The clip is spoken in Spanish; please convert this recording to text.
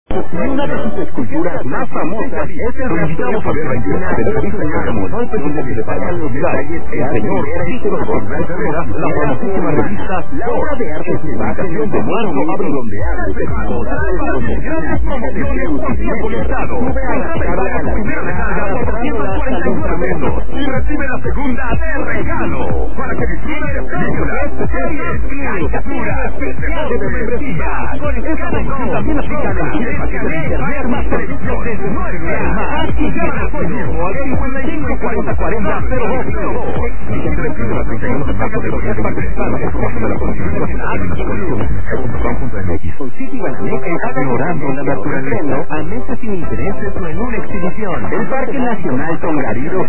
Y una de sus esculturas más famosas es el invitamos a ver la entrevista del diseñador donde se detallan los detalles el señor Víctor Borges Herrera, la famosísima revista La Obra de Arte en publicación de marzo a redondear de grandes promociones por tiempo limitado. Contrata la primera recarga por 249 pesos y recibe la segunda de regalo para que disfrute de películas, series, caricaturas, videos de membresía. Esta promoción también aplica en el paquete de internet más televisión desde 9 más y gana hoy mismo al 55 40 40 0202. Vigente del 1 al 31 de marzo de 2023. La información de la Comisión Nacional de Comunicaciones.com.mx. Con City Banamex explorando la naturaleza a meses sin intereses o en una exhibición. El Parque Nacional Tongariro